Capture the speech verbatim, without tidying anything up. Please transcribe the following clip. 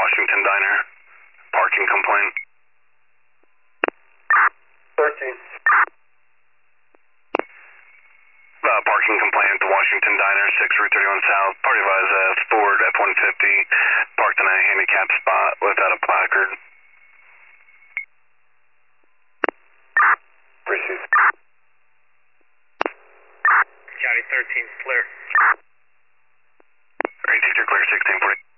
Washington Diner. Parking complaint. thirteen. Uh, parking complaint at the Washington Diner, six Route thirty-one South. Party advised uh, Ford F one fifty parked in a handicapped spot without a placard. Received. County thirteen, clear. Alright, sector clear, sixteen forty.